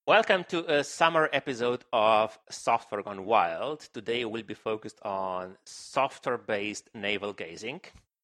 Welcome to a summer episode of Software Gone Wild. Today we'll be focused on software-based navel gazing,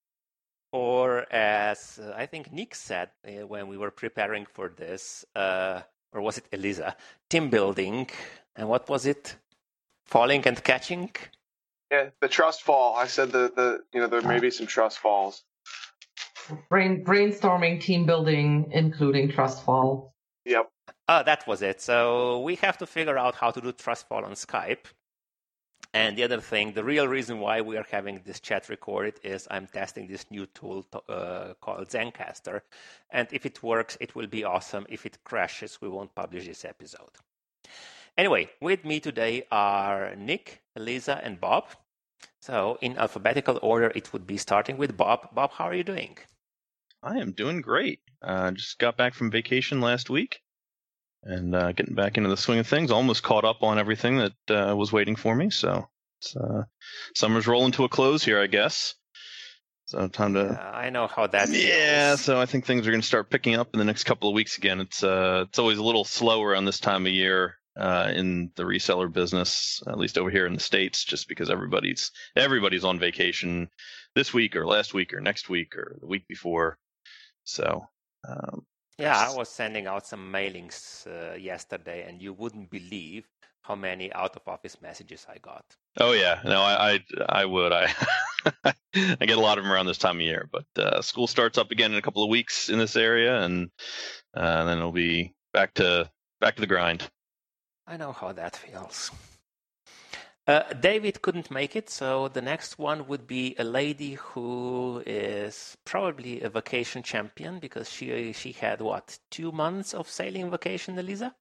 or as I think Nick said when we were preparing for this, or was it Eliza, team building, and what was it? Falling and catching? Yeah, the trust fall. I said there may be some trust falls. Brainstorming, team building, including trust fall. Yep. That was it. So we have to figure out how to do Trustfall on Skype. And the other thing, the real reason why we are having this chat recorded is I'm testing this new tool called Zencastr. And if it works, it will be awesome. If it crashes, we won't publish this episode. Anyway, with me today are Nick, Eliza, and Bob. So in alphabetical order, it would be starting with Bob. Bob, how are you doing? I am doing great. Just got back from vacation last week and getting back into the swing of things. Almost caught up on everything that was waiting for me. So it's, summer's rolling to a close here, I guess. So time to... I know how that feels. Yeah, so I think things are going to start picking up in the next couple of weeks again. It's always a little slower on this time of year in the reseller business, at least over here in the States, just because everybody's on vacation this week or last week or next week or the week before. So, I was sending out some mailings yesterday, and you wouldn't believe how many out-of-office messages I got. Oh yeah, no, I would. I get a lot of them around this time of year. But school starts up again in a couple of weeks in this area, and then it'll be back to the grind. I know how that feels. David couldn't make it, so the next one would be a lady who is probably a vacation champion because she had, 2 months of sailing vacation, Eliza?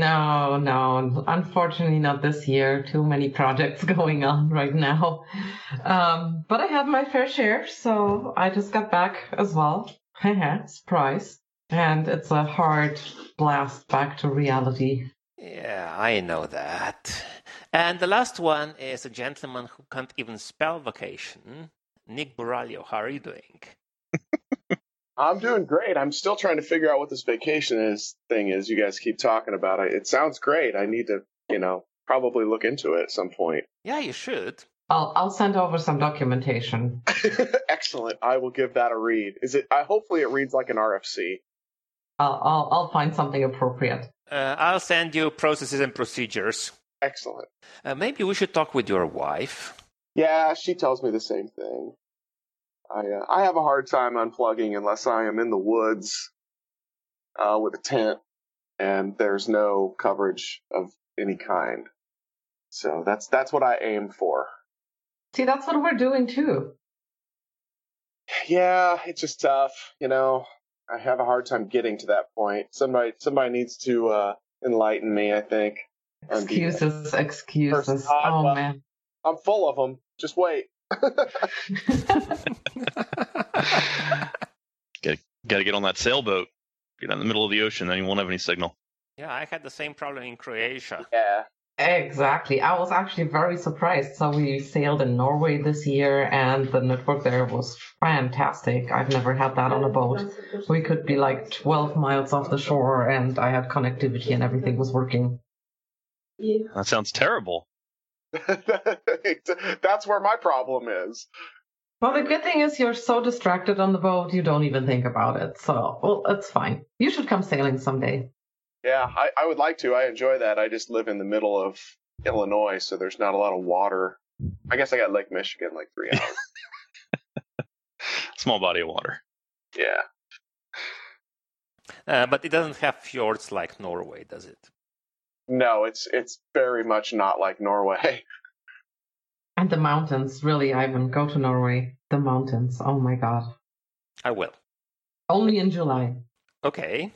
No, unfortunately not this year. Too many projects going on right now. But I had my fair share, so I just got back as well. Surprise. And it's a hard blast back to reality. Yeah, I know that. And the last one is a gentleman who can't even spell vacation, Nick Buraglio. How are you doing? I'm doing great. I'm still trying to figure out what this vacation thing is you guys keep talking about. It sounds great. I need to, probably look into it at some point. Yeah, you should. I'll send over some documentation. Excellent. I will give that a read. Hopefully it reads like an RFC. I'll find something appropriate. I'll send you processes and procedures. Excellent. Maybe we should talk with your wife. Yeah, she tells me the same thing. I have a hard time unplugging unless I am in the woods with a tent and there's no coverage of any kind. So that's what I aim for. See, that's what we're doing too. Yeah, it's just tough, I have a hard time getting to that point. Somebody needs to enlighten me, I think. Excuses. Oh, well, man. I'm full of them. Just wait. Gotta get on that sailboat. Get out in the middle of the ocean, then you won't have any signal. Yeah, I had the same problem in Croatia. Yeah. Exactly. I was actually very surprised. So we sailed in Norway this year, and the network there was fantastic. I've never had that on a boat. We could be like 12 miles off the shore, and I had connectivity and everything was working. That sounds terrible. That's where my problem is. Well, the good thing is you're so distracted on the boat, you don't even think about it. So, well, it's fine. You should come sailing someday. Yeah, I would like to. I enjoy that. I just live in the middle of Illinois, so there's not a lot of water. I guess I got Lake Michigan, like 3 hours. Small body of water. Yeah. But it doesn't have fjords like Norway, does it? No, it's very much not like Norway. And the mountains, really, Ivan, go to Norway. The mountains, oh my God. I will. Only in July. Okay.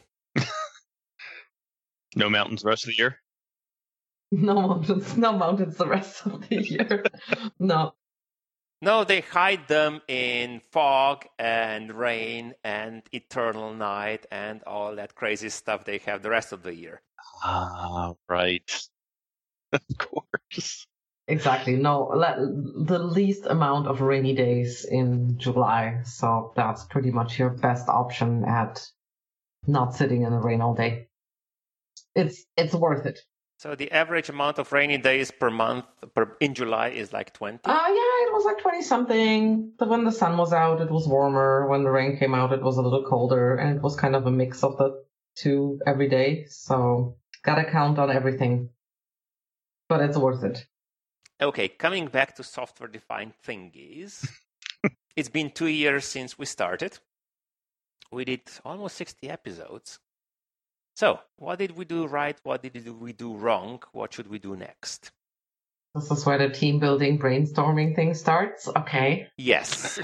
No mountains the rest of the year? No mountains the rest of the year. No. No, they hide them in fog and rain and eternal night and all that crazy stuff they have the rest of the year. Ah, right. Of course. Exactly. No, the least amount of rainy days in July. So that's pretty much your best option at not sitting in the rain all day. it's worth it. So the average amount of rainy days per month in July is like 20? Yeah, it was like 20 something. But when the sun was out, it was warmer. When the rain came out, it was a little colder, and it was kind of a mix of the two every day. So gotta count on everything. But it's worth it. Okay, coming back to software-defined thingies. It's been 2 years since we started. We did almost 60 episodes. So, what did we do right? What did we do wrong? What should we do next? This is where the team building brainstorming thing starts? Okay. Yes.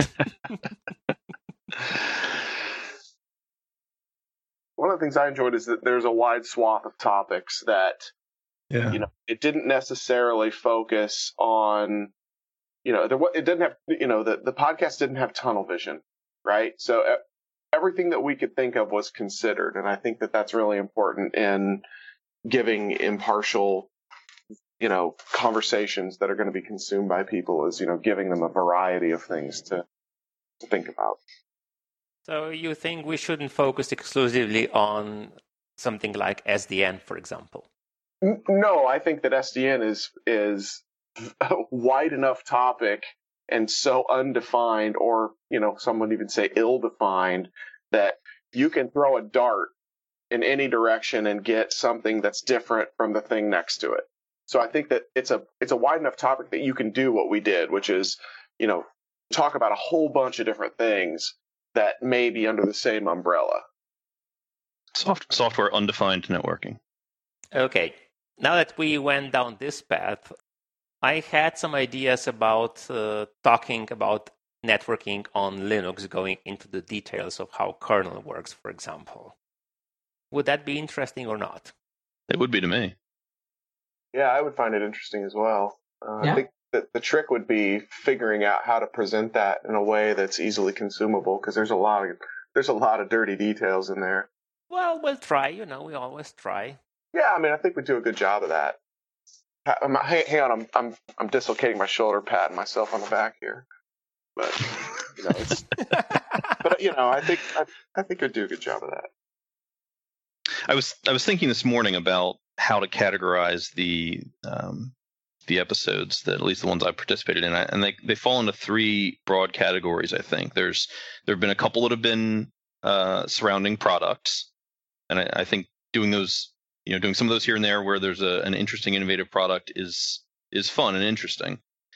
One of the things I enjoyed is that there's a wide swath of topics that, it didn't necessarily focus on, it didn't have, the podcast didn't have tunnel vision, right? So everything that we could think of was considered. And I think that that's really important in giving impartial, conversations that are going to be consumed by people is, giving them a variety of things to think about. So you think we shouldn't focus exclusively on something like SDN, for example? No, I think that SDN is a wide enough topic and so undefined, or, some would even say ill-defined, that you can throw a dart in any direction and get something that's different from the thing next to it. So I think that it's a wide enough topic that you can do what we did, which is, talk about a whole bunch of different things that may be under the same umbrella. Software undefined networking. Okay. Now that we went down this path, I had some ideas about talking about networking on Linux, going into the details of how kernel works, for example. Would that be interesting or not? It would be to me. Yeah, I would find it interesting as well. I think that the trick would be figuring out how to present that in a way that's easily consumable, because there's a lot of dirty details in there. Well, we'll try. We always try. Yeah, I think we do a good job of that. Hang on, I'm dislocating my shoulder, patting myself on the back here. But it's. But I think I do a good job of that. I was thinking this morning about how to categorize the episodes, that at least the ones I participated in, and they fall into three broad categories. I think there have been a couple that have been surrounding products, and I think doing those, doing some of those here and there where there's an interesting, innovative product is fun and interesting.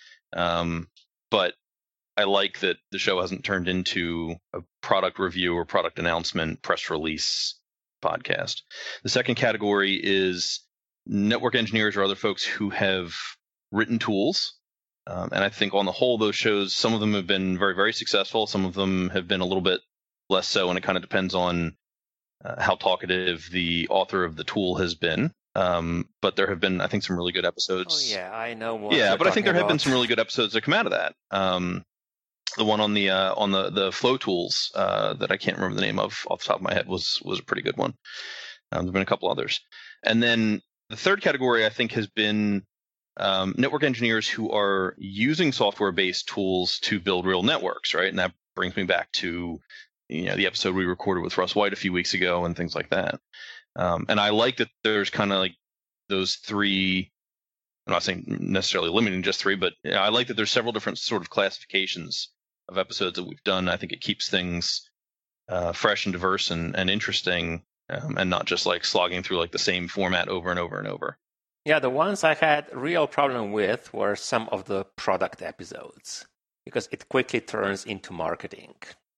But I like that the show hasn't turned into a product review or product announcement press release podcast. The second category is network engineers or other folks who have written tools. And I think on the whole, those shows, some of them have been very, very successful. Some of them have been a little bit less so, and it kind of depends on how talkative the author of the tool has been. But there have been, I think, some really good episodes. Oh, yeah, I know more. Yeah, but I think there have been some really good episodes that come out of that. The one on the flow tools that I can't remember the name of off the top of my head was a pretty good one. There've been a couple others. And then the third category, I think, has been network engineers who are using software-based tools to build real networks, right? And that brings me back to the episode we recorded with Russ White a few weeks ago and things like that. And I like that there's kind of like those three. I'm not saying necessarily limiting just three, but I like that there's several different sort of classifications of episodes that we've done. I think it keeps things fresh and diverse and interesting, and not just like slogging through like the same format over and over and over. Yeah, the ones I had real problem with were some of the product episodes, because it quickly turns into marketing.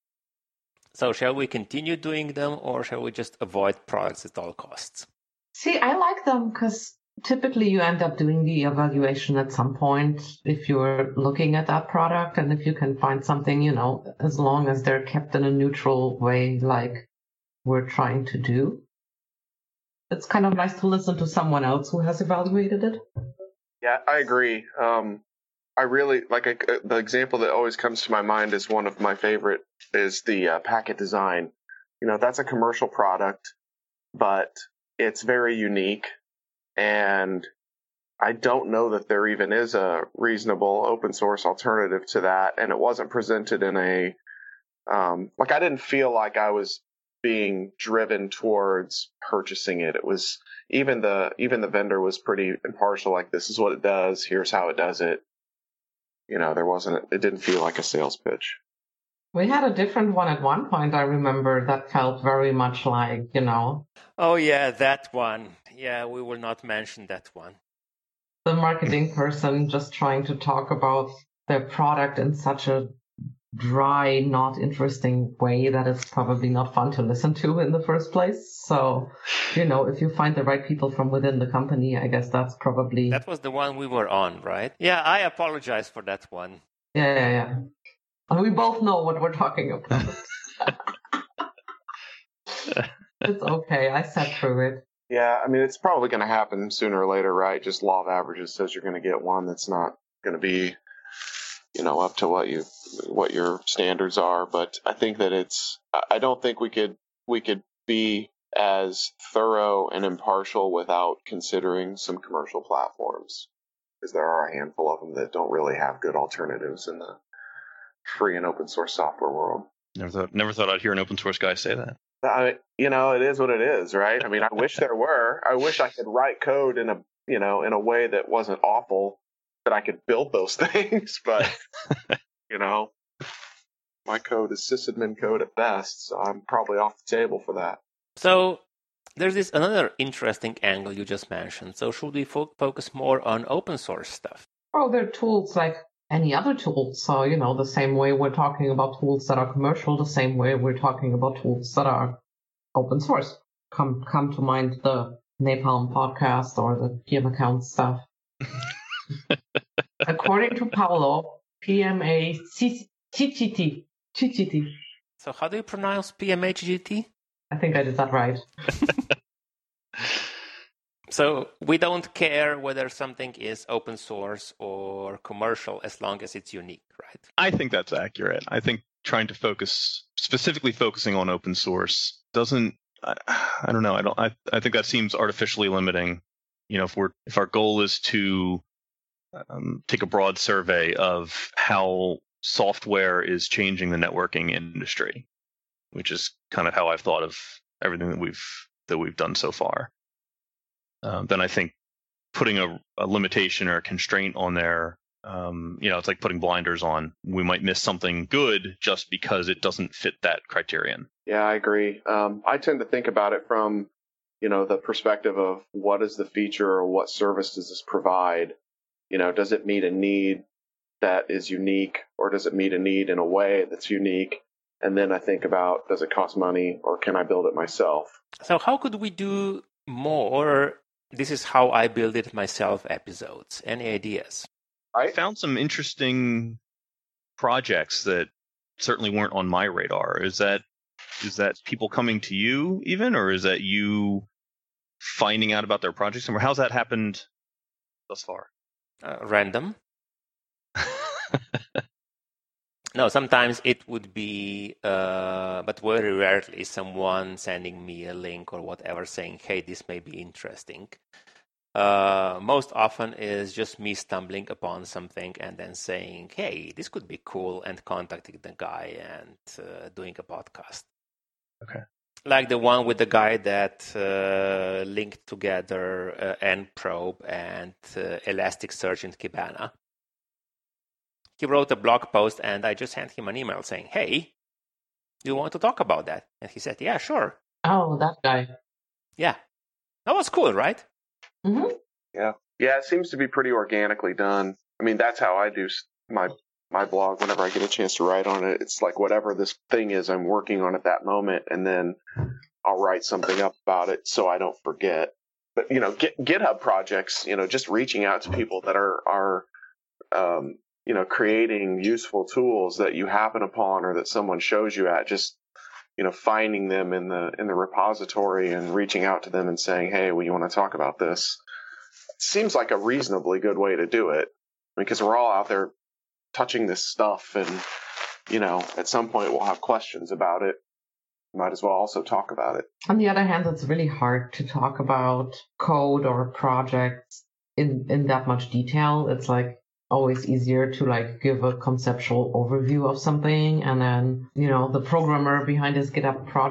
So shall we continue doing them, or shall we just avoid products at all costs? See, I like them because typically you end up doing the evaluation at some point if you're looking at that product, and if you can find something, as long as they're kept in a neutral way like we're trying to do. It's kind of nice to listen to someone else who has evaluated it. Yeah, I agree. I really like the example that always comes to my mind is one of my favorite is the Packet Design. That's a commercial product, but it's very unique. And I don't know that there even is a reasonable open source alternative to that. And it wasn't presented in I didn't feel like I was being driven towards purchasing it. It was even the vendor was pretty impartial. Like, this is what it does. Here's how it does it. It didn't feel like a sales pitch. We had a different one at one point, I remember, that felt very much like, Oh, yeah, that one. Yeah, we will not mention that one. The marketing person just trying to talk about their product in such a dry, not interesting way that it's probably not fun to listen to in the first place. So, if you find the right people from within the company, I guess that's probably... That was the one we were on, right? Yeah, I apologize for that one. Yeah. And we both know what we're talking about. It's okay. I sat through it. Yeah, I mean, it's probably going to happen sooner or later, right? Just law of averages says you're going to get one that's not going to be, up to what your standards are. But I think that I don't think we could be as thorough and impartial without considering some commercial platforms, because there are a handful of them that don't really have good alternatives in the free and open source software world. Never thought I'd hear an open source guy say that. It is what it is, right? I mean, I wish there were. I wish I could write code in a way that wasn't awful, that I could build those things. But my code is sysadmin code at best, so I'm probably off the table for that. So there's another interesting angle you just mentioned. So should we focus more on open source stuff? Oh, there are tools like any other tools. So, the same way we're talking about tools that are commercial, the same way we're talking about tools that are open source. Come to mind the Napalm podcast or the PM account stuff. According to Paolo, PMACGT. So how do you pronounce PMACGT? I think I did that right. So we don't care whether something is open source or commercial as long as it's unique, right? I think that's accurate. I think trying to specifically focusing on open source doesn't, I don't know. I think that seems artificially limiting. If our goal is to take a broad survey of how software is changing the networking industry, which is kind of how I've thought of everything that we've done so far. Then I think putting a limitation or a constraint on there, it's like putting blinders on. We might miss something good just because it doesn't fit that criterion. Yeah, I agree. I tend to think about it from, the perspective of what is the feature or what service does this provide? Does it meet a need that is unique, or does it meet a need in a way that's unique? And then I think about, does it cost money, or can I build it myself? So how could we do more? This is how I build it myself episodes. Any ideas? I found some interesting projects that certainly weren't on my radar. Is that people coming to you even, or is that you finding out about their projects? And how's that happened thus far? Random. No, sometimes it would be, but very rarely, someone sending me a link or whatever saying, hey, this may be interesting. Most often is just me stumbling upon something and then saying, hey, this could be cool, and contacting the guy and doing a podcast. Okay. Like the one with the guy that linked together nprobe and Elasticsearch in Kibana. He wrote a blog post, and I just sent him an email saying, hey, do you want to talk about that? And he said, yeah, sure. Oh, that guy. Yeah. That was cool, right? Mm-hmm. Yeah. Yeah, it seems to be pretty organically done. I mean, that's how I do my blog whenever I get a chance to write on it. It's like whatever this thing is I'm working on at that moment, and then I'll write something up about it so I don't forget. But, GitHub projects, just reaching out to people that are creating useful tools that you happen upon or that someone shows you at, just, finding them in the repository and reaching out to them and saying, hey, well, you want to talk about this? It seems like a reasonably good way to do it, because we're all out there touching this stuff, and, at some point we'll have questions about it. Might as well also talk about it. On the other hand, it's really hard to talk about code or projects in that much detail. It's like always easier to give a conceptual overview of something, and then the programmer behind his GitHub project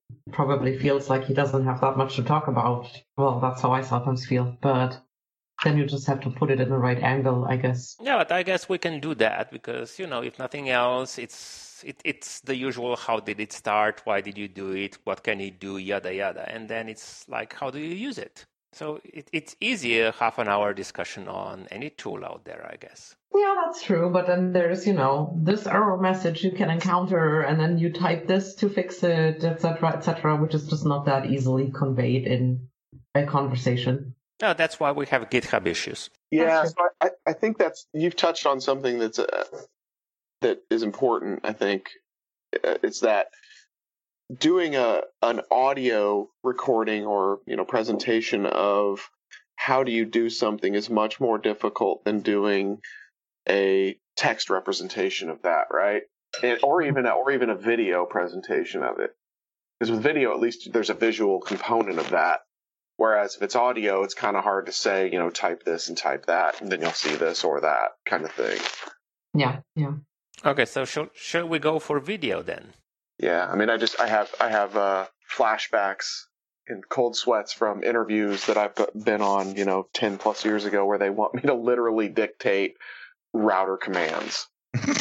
probably feels like he doesn't have that much to talk about. Well, that's how I sometimes feel. But then you just have to put it in the right angle, I guess. Yeah, but I guess we can do that because, if nothing else, it's the usual, how did it start? Why did you do it? What can you do? Yada, yada. And then it's like, how do you use it? So it's easier, half an hour discussion on any tool out there, I guess. Yeah, that's true. But then there's, this error message you can encounter, and then you type this to fix it, etc., which is just not that easily conveyed in a conversation. No, that's why we have GitHub issues. Yeah, so I think you've touched on something that is important. I think it's that doing an audio recording or presentation of how do you do something is much more difficult than doing a text representation of that, right? Or even a video presentation of it. Because with video, at least there's a visual component of that. Whereas if it's audio, it's kind of hard to say, type this and type that, and then you'll see this or that kind of thing. Yeah. Okay, so shall we go for video then? Yeah, I mean, I have flashbacks and cold sweats from interviews that I've been on, 10 plus years ago, where they want me to literally dictate router commands.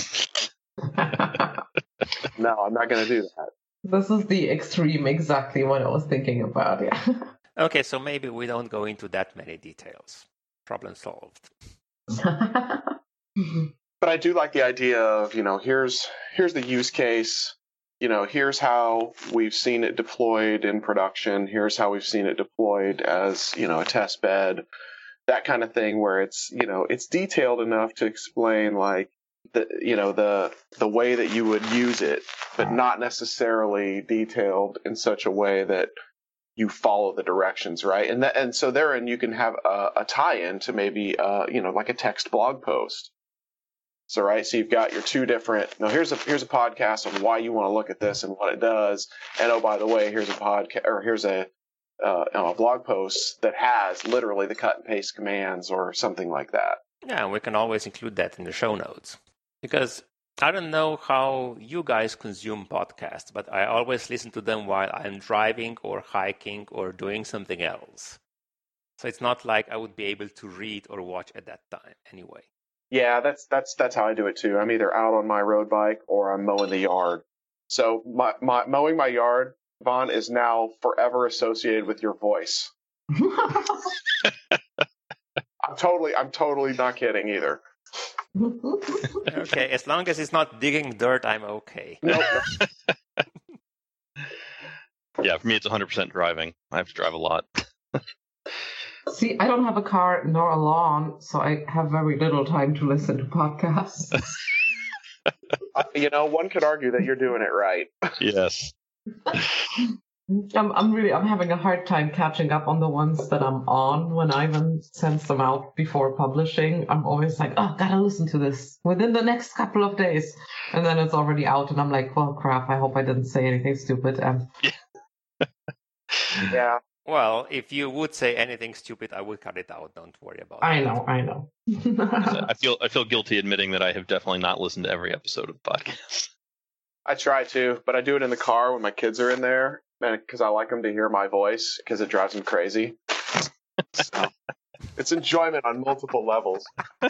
No, I'm not going to do that. This is the extreme, exactly what I was thinking about, yeah. Okay, so maybe we don't go into that many details. Problem solved. But I do like the idea of, here's the use case. Here's how we've seen it deployed in production. Here's how we've seen it deployed as, a test bed. That kind of thing where it's, it's detailed enough to explain like the way that you would use it, but not necessarily detailed in such a way that you follow the directions, right? And so therein you can have a tie-in to maybe like a text blog post. So right, so you've got your two different. Here's a podcast on why you want to look at this and what it does, and oh, by the way, here's a podcast or here's a blog post that has literally the cut and paste commands or something like that. Yeah, and we can always include that in the show notes, because I don't know how you guys consume podcasts, but I always listen to them while I'm driving or hiking or doing something else. So it's not like I would be able to read or watch at that time anyway. Yeah, that's how I do it too. I'm either out on my road bike or I'm mowing the yard. So my mowing my yard, Vaughn, is now forever associated with your voice. I'm totally not kidding either. Okay, as long as it's not digging dirt, I'm okay. Nope. Yeah, for me, it's 100% driving. I have to drive a lot. See, I don't have a car nor a lawn, so I have very little time to listen to podcasts. One could argue that you're doing it right. Yes. I'm having a hard time catching up on the ones that I'm on when Ivan sends them out before publishing. I'm always like, oh, gotta listen to this within the next couple of days. And then it's already out and I'm like, well, crap, I hope I didn't say anything stupid. Yeah. Well, if you would say anything stupid, I would cut it out. Don't worry about it. I know. I feel guilty admitting that I have definitely not listened to every episode of the podcast. I try to, but I do it in the car when my kids are in there, because I like them to hear my voice, because it drives them crazy. So, it's enjoyment on multiple levels.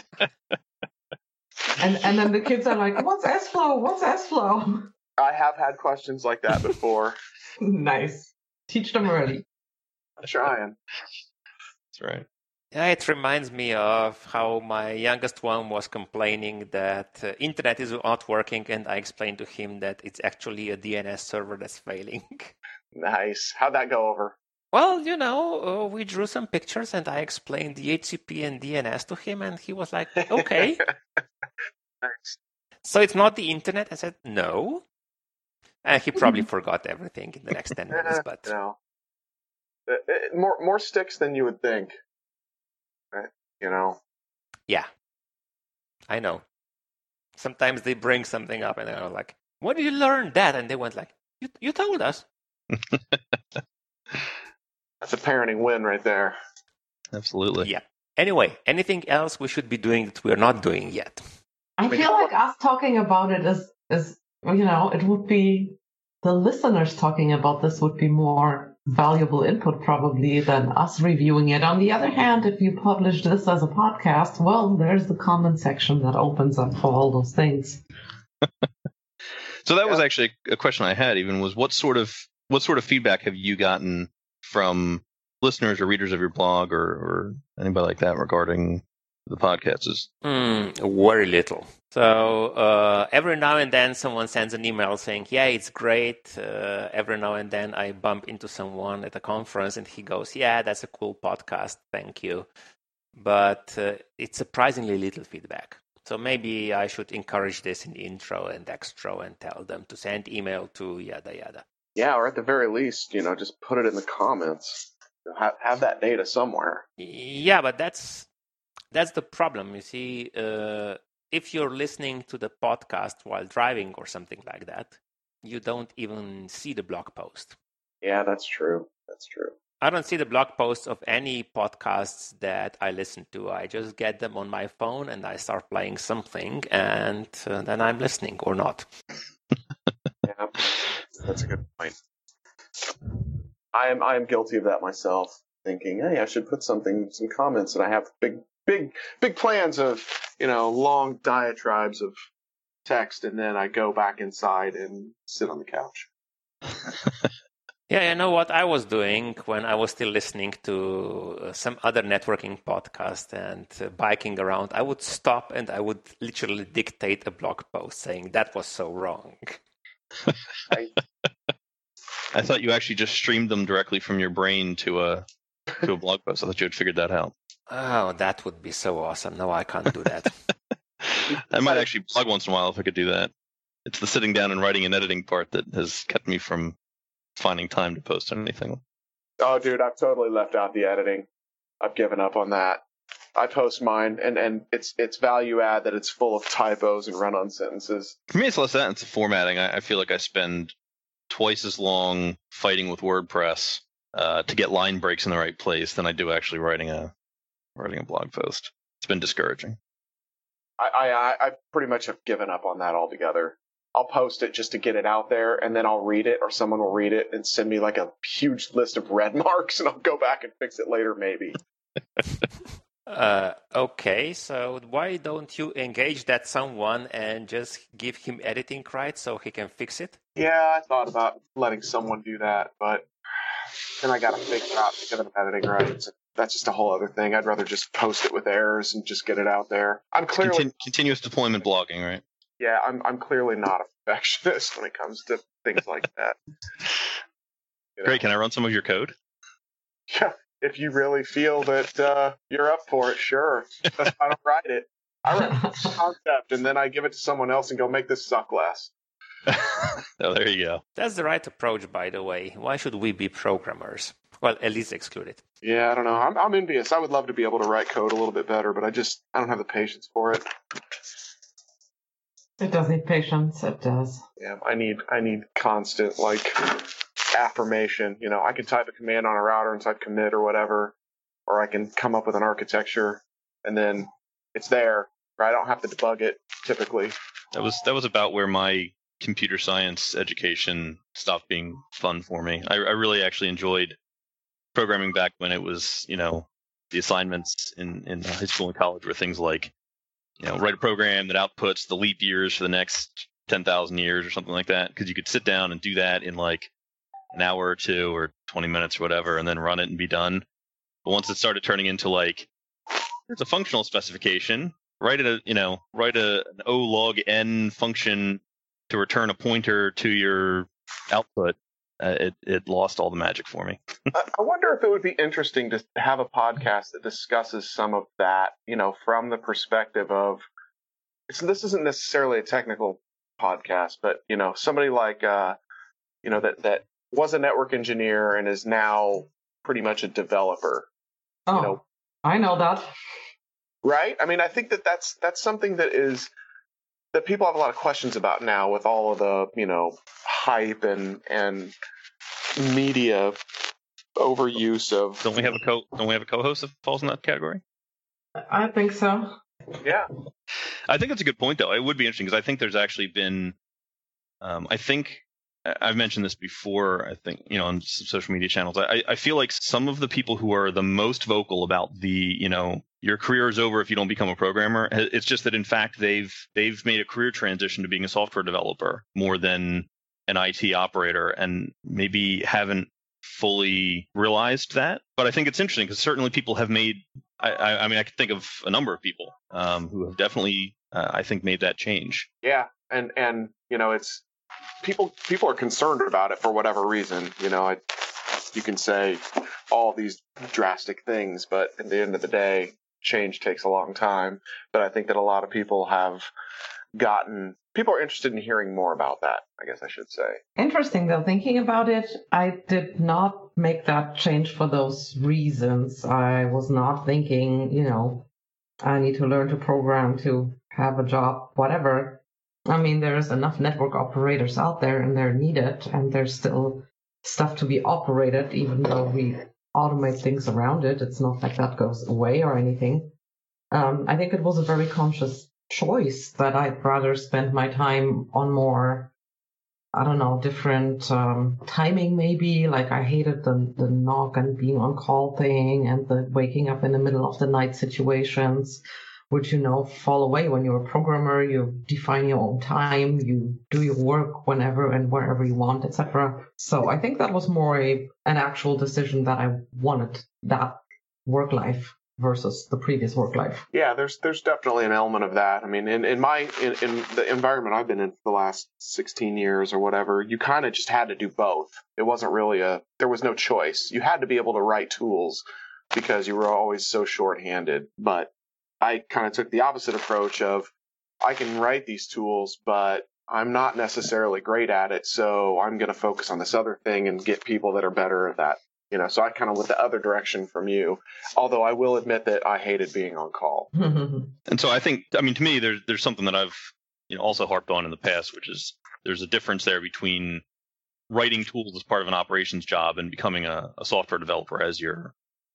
And then the kids are like, what's S-Flow? What's S-Flow? I have had questions like that before. Nice. Teach them early. I'm trying. That's right. Yeah, it reminds me of how my youngest one was complaining that internet is not working, and I explained to him that it's actually a DNS server that's failing. Nice. How'd that go over? Well, we drew some pictures, and I explained the HCP and DNS to him, and he was like, okay. Nice. So it's not the internet? I said, no. And he probably forgot everything in the next 10 minutes, but... No. More sticks than you would think. Right? Yeah. I know. Sometimes they bring something up and they're like, when did you learn that? And they went like, you told us. That's a parenting win right there. Absolutely. Yeah. Anyway, anything else we should be doing that we're not doing yet? I feel like us talking about it is it would be the listeners talking about this would be more valuable input probably than us reviewing it. On the other hand, if you publish this as a podcast, well, there's the comment section that opens up for all those things. So that was actually a question I had. Even was what sort of feedback have you gotten from listeners or readers of your blog or anybody like that regarding the podcasts? Very little. So every now and then someone sends an email saying, yeah, it's great. Every now and then I bump into someone at a conference and he goes, yeah, that's a cool podcast. Thank you. But it's surprisingly little feedback. So maybe I should encourage this in intro and extro and tell them to send email to yada yada. Yeah, or at the very least, just put it in the comments. Have that data somewhere. Yeah, but that's the problem. You see, if you're listening to the podcast while driving or something like that, you don't even see the blog post. Yeah, that's true. I don't see the blog posts of any podcasts that I listen to. I just get them on my phone and I start playing something, and then I'm listening or not. Yeah, that's a good point. I am guilty of that myself. Thinking, hey, I should put some comments, and I have big plans of long diatribes of text, and then I go back inside and sit on the couch. Yeah, you know what I was doing when I was still listening to some other networking podcast and biking around? I would stop and I would literally dictate a blog post saying that was so wrong. I thought you actually just streamed them directly from your brain to a blog post. I thought you had figured that out. Oh, that would be so awesome. No, I can't do that. I might actually blog once in a while if I could do that. It's the sitting down and writing and editing part that has kept me from finding time to post anything. Oh, dude, I've totally left out the editing. I've given up on that. I post mine, and it's value add that it's full of typos and run-on sentences. For me, it's less that. It's the formatting. I feel like I spend twice as long fighting with WordPress to get line breaks in the right place than I do actually writing a blog post. It's been discouraging. I pretty much have given up on that altogether. I'll post it just to get it out there, and then I'll read it, or someone will read it and send me like a huge list of red marks, and I'll go back and fix it later, maybe. Okay, so why don't you engage that someone and just give him editing rights so he can fix it? Yeah, I thought about letting someone do that, but then I got to figure out to get them editing rights. That's just a whole other thing. I'd rather just post it with errors and just get it out there. I'm clearly continuous deployment blogging, right? Yeah, I'm clearly not a perfectionist when it comes to things like that. Great. Can I run some of your code? Yeah, if you really feel that you're up for it, sure. That's why I don't write it. I write the concept, and then I give it to someone else and go, make this suck less. Oh, there you go. That's the right approach, by the way. Why should we be programmers? Well, at least exclude it. Yeah, I don't know. I'm envious. I would love to be able to write code a little bit better, but I don't have the patience for it. It does need patience. It does. Yeah, I need constant affirmation. I can type a command on a router and type commit or whatever, or I can come up with an architecture and then it's there. Right? I don't have to debug it typically. That was about where my computer science education stopped being fun for me. I really actually enjoyed programming back when it was, the assignments in high school and college were things like, write a program that outputs the leap years for the next 10,000 years or something like that. Because you could sit down and do that in like an hour or two or 20 minutes or whatever, and then run it and be done. But once it started turning into like, here's a functional specification, write an O log n function to return a pointer to your output, it lost all the magic for me. I wonder if it would be interesting to have a podcast that discusses some of that, from the perspective of, this isn't necessarily a technical podcast, but, somebody like, that was a network engineer and is now pretty much a developer. Oh, I know that. Right? I mean, I think that's something that people have a lot of questions about now with all of the, hype and media overuse of. Don't we have a co-host that falls in that category? I think so. Yeah. I think that's a good point, though. It would be interesting because I think there's actually been, I think I've mentioned this before, I think, on some social media channels. I feel like some of the people who are the most vocal about your career is over if you don't become a programmer. It's just that, in fact, they've made a career transition to being a software developer more than an IT operator, and maybe haven't fully realized that. But I think it's interesting because certainly people have made, I mean, I could think of a number of people who have definitely, I think, made that change. Yeah. And it's people are concerned about it for whatever reason. You can say all these drastic things, but at the end of the day, change takes a long time. But I think that a lot of people people are interested in hearing more about that, I guess I should say. Interesting, though. Thinking about it, I did not make that change for those reasons. I was not thinking, I need to learn to program to have a job, whatever. I mean, there's enough network operators out there, and they're needed, and there's still stuff to be operated, even though we automate things around it. It's not like that goes away or anything. I think it was a very conscious choice that I'd rather spend my time on more, I don't know, different timing maybe. Like I hated the knock and being on call thing and the waking up in the middle of the night situations, which, fall away when you're a programmer. You define your own time, you do your work whenever and wherever you want, etc. So I think that was more an actual decision that I wanted that work life versus the previous work life. Yeah, there's definitely an element of that. I mean, in the environment I've been in for the last 16 years or whatever, you kind of just had to do both. It wasn't really there was no choice. You had to be able to write tools because you were always so shorthanded. But I kind of took the opposite approach of, I can write these tools, but I'm not necessarily great at it. So I'm going to focus on this other thing and get people that are better at that. So I kind of went the other direction from you, although I will admit that I hated being on call. And so I think, to me, there's something that I've also harped on in the past, which is there's a difference there between writing tools as part of an operations job and becoming a software developer as your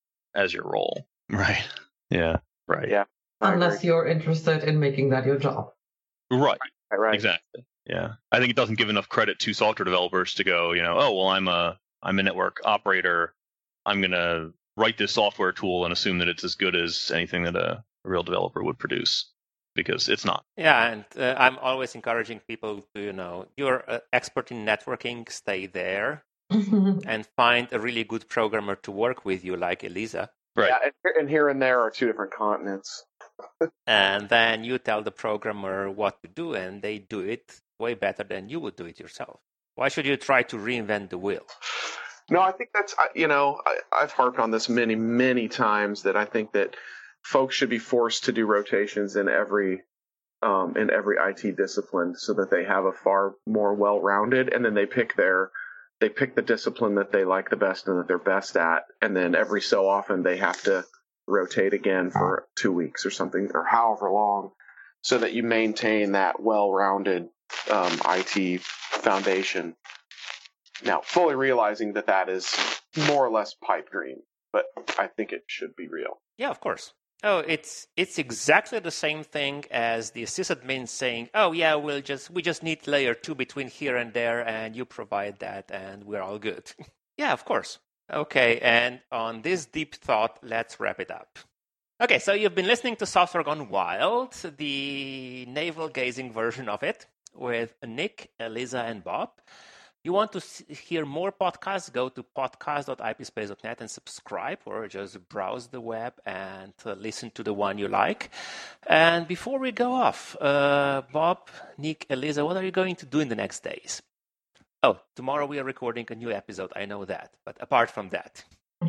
role. Right. Yeah. Right. Yeah. Unless you're interested in making that your job. Right. Right. Exactly. Yeah. I think it doesn't give enough credit to software developers to go, oh, well, I'm a network operator. I'm going to write this software tool and assume that it's as good as anything that a real developer would produce, because it's not. Yeah, and I'm always encouraging people to, you're an expert in networking, stay there and find a really good programmer to work with you, like Elisa. Right. Yeah, and here and there are two different continents. And then you tell the programmer what to do, and they do it way better than you would do it yourself. Why should you try to reinvent the wheel? No, I think that's, I've harped on this many, many times, that I think that folks should be forced to do rotations in every IT discipline so that they have a far more well-rounded, and then they pick the discipline that they like the best and that they're best at. And then every so often they have to rotate again for 2 weeks or something, or however long, so that you maintain that well-rounded IT foundation. Now, fully realizing that is more or less pipe dream, but I think it should be real. Yeah, of course. Oh, it's exactly the same thing as the sysadmin saying, "Oh yeah, we just need layer 2 between here and there, and you provide that, and we're all good." Yeah, of course. Okay, and on this deep thought, let's wrap it up. Okay, so you've been listening to Software Gone Wild, the navel-gazing version of it, with Nick, Elisa, and Bob. You want to hear more podcasts, go to podcast.ipspace.net and subscribe, or just browse the web and listen to the one you like. And before we go off, Bob, Nick, Elisa, what are you going to do in the next days? Oh, tomorrow we are recording a new episode. I know that. But apart from that.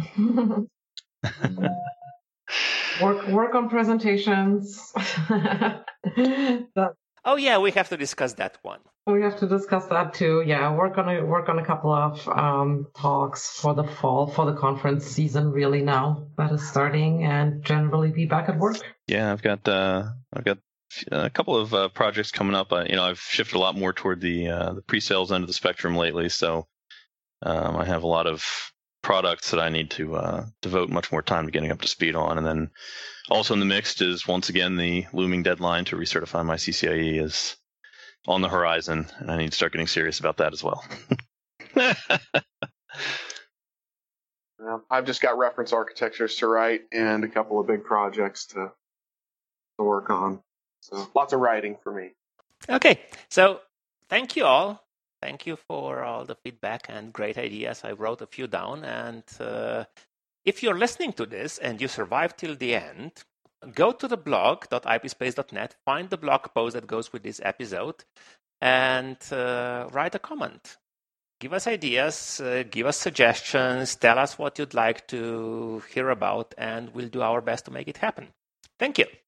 Work on presentations. Oh yeah, we have to discuss that one. We have to discuss that too. Yeah, work on a couple of talks for the fall, for the conference season. Really, now that is starting, and generally be back at work. Yeah, I've got a couple of projects coming up. I've shifted a lot more toward the pre-sales end of the spectrum lately, so I have a lot of products that I need to devote much more time to getting up to speed on. And then also in the mix is once again the looming deadline to recertify my CCIE, as on the horizon, and I need to start getting serious about that as well. I've just got reference architectures to write and a couple of big projects to work on. So lots of writing for me. Okay, so thank you all. Thank you for all the feedback and great ideas. I wrote a few down. And if you're listening to this and you survive till the end, go to the blog.ipspace.net, find the blog post that goes with this episode, and write a comment. Give us ideas, give us suggestions, tell us what you'd like to hear about, and we'll do our best to make it happen. Thank you.